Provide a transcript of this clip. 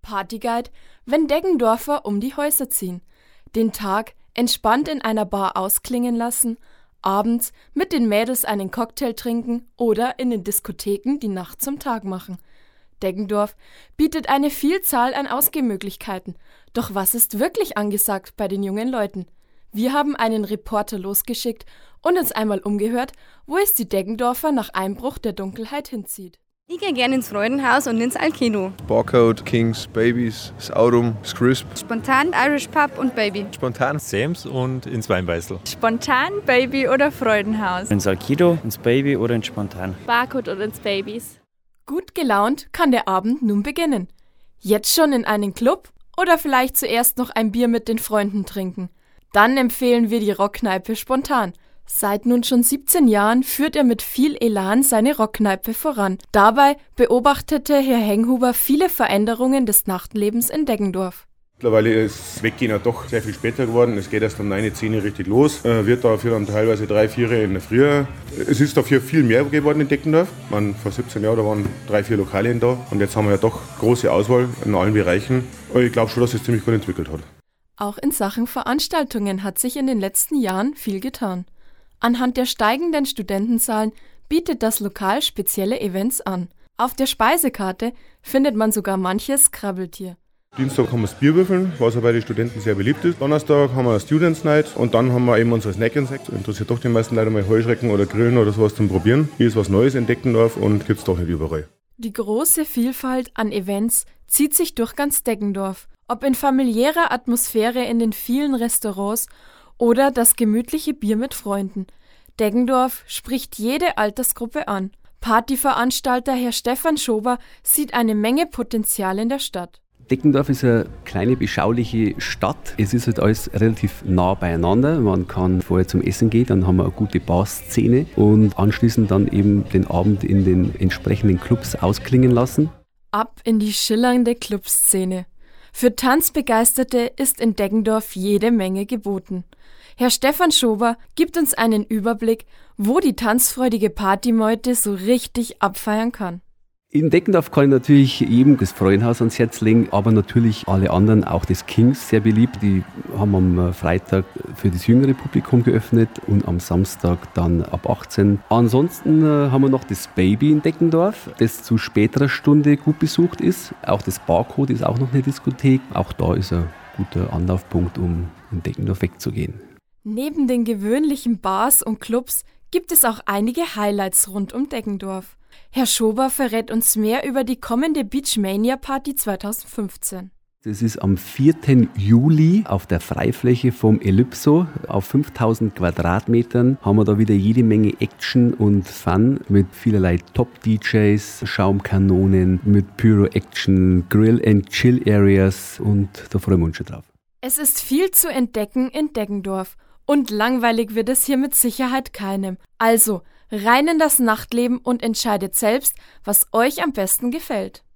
Partyguide, wenn Deggendorfer um die Häuser ziehen, den Tag entspannt in einer Bar ausklingen lassen, abends mit den Mädels einen Cocktail trinken oder in den Diskotheken die Nacht zum Tag machen. Deggendorf bietet eine Vielzahl an Ausgehmöglichkeiten. Doch was ist wirklich angesagt bei den jungen Leuten? Wir haben einen Reporter losgeschickt und uns einmal umgehört, wo es die Deggendorfer nach Einbruch der Dunkelheit hinzieht. Ich gehe gerne ins Freudenhaus und ins Alkino. Barcode, Kings, Babys, das Aurum, das Crisp. Spontan, Irish Pub und Baby. Spontan, Sams und ins Weinbeißel. Spontan, Baby oder Freudenhaus. Ins Alkido, ins Baby oder ins Spontan. Barcode oder ins Babys. Gut gelaunt kann der Abend nun beginnen. Jetzt schon in einen Club oder vielleicht zuerst noch ein Bier mit den Freunden trinken. Dann empfehlen wir die Rockkneipe Spontan. Seit nun schon 17 Jahren führt er mit viel Elan seine Rockkneipe voran. Dabei beobachtete Herr Henghuber viele Veränderungen des Nachtlebens in Deggendorf. Mittlerweile ist das Weggehen ja doch sehr viel später geworden. Es geht erst um 9, 10 richtig los. Wird dafür dann teilweise 3, 4 in der Früh. Es ist dafür viel mehr geworden in Deggendorf. Vor 17 Jahren da waren 3, 4 Lokale da. Und jetzt haben wir ja doch große Auswahl in allen Bereichen. Aber ich glaube schon, dass es ziemlich gut entwickelt hat. Auch in Sachen Veranstaltungen hat sich in den letzten Jahren viel getan. Anhand der steigenden Studentenzahlen bietet das Lokal spezielle Events an. Auf der Speisekarte findet man sogar manches Krabbeltier. Dienstag haben wir das Bierwürfeln, was ja bei den Studenten sehr beliebt ist. Donnerstag haben wir Students Night und dann haben wir eben unsere Snack and Sack. Interessiert doch die meisten Leute mal Heuschrecken oder Grillen oder sowas zum Probieren. Hier ist was Neues in Deggendorf und gibt's doch nicht überall. Die große Vielfalt an Events zieht sich durch ganz Deggendorf. Ob in familiärer Atmosphäre in den vielen Restaurants oder das gemütliche Bier mit Freunden. Deggendorf spricht jede Altersgruppe an. Partyveranstalter Herr Stefan Schober sieht eine Menge Potenzial in der Stadt. Deggendorf ist eine kleine, beschauliche Stadt. Es ist halt alles relativ nah beieinander. Man kann vorher zum Essen gehen, dann haben wir eine gute Barszene und anschließend dann eben den Abend in den entsprechenden Clubs ausklingen lassen. Ab in die schillernde Clubszene. Für Tanzbegeisterte ist in Deggendorf jede Menge geboten. Herr Stefan Schober gibt uns einen Überblick, wo die tanzfreudige Partymeute so richtig abfeiern kann. In Deggendorf kann ich natürlich jedem das Freudenhaus ans Herz legen, aber natürlich alle anderen, auch das Kings, sehr beliebt. Die haben am Freitag für das jüngere Publikum geöffnet und am Samstag dann ab 18. Ansonsten haben wir noch das Baby in Deggendorf, das zu späterer Stunde gut besucht ist. Auch das Barcode ist auch noch eine Diskothek. Auch da ist ein guter Anlaufpunkt, um in Deggendorf wegzugehen. Neben den gewöhnlichen Bars und Clubs gibt es auch einige Highlights rund um Deggendorf. Herr Schober verrät uns mehr über die kommende Beachmania Party 2015. Das ist am 4. Juli auf der Freifläche vom Elypso. Auf 5000 Quadratmetern haben wir da wieder jede Menge Action und Fun mit vielerlei Top-DJs, Schaumkanonen, mit Pyro-Action, Grill- and Chill-Areas und da freuen wir uns schon drauf. Es ist viel zu entdecken in Deggendorf und langweilig wird es hier mit Sicherheit keinem. Also rein in das Nachtleben und entscheidet selbst, was euch am besten gefällt.